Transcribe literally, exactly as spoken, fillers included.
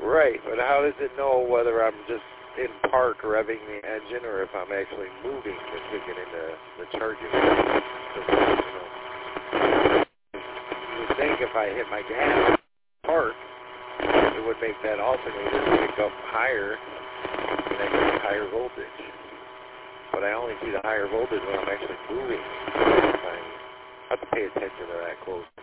Right, but how does it know whether I'm just in park revving the engine or if I'm actually moving to kick it into the charging? So, you know, you would think if I hit my gas park, it would make that alternator pick up higher and I get higher voltage. But I only see the higher voltage when I'm actually moving. I have to pay attention to that close.